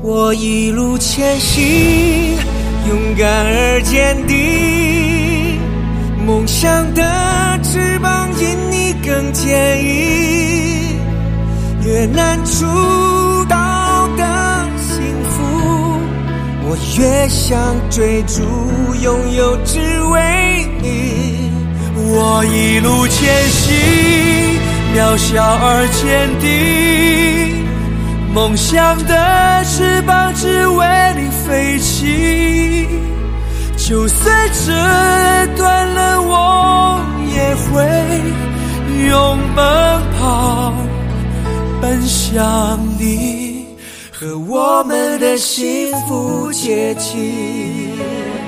我一路前行，勇敢而坚定，梦想的翅膀因你更坚硬，越难触到的幸福，我越想追逐，拥有只为你。 我一路前行，渺小而坚定，梦想的翅膀只为你飞起，就算折断了我也会用奔跑奔向你，和我们的幸福接近。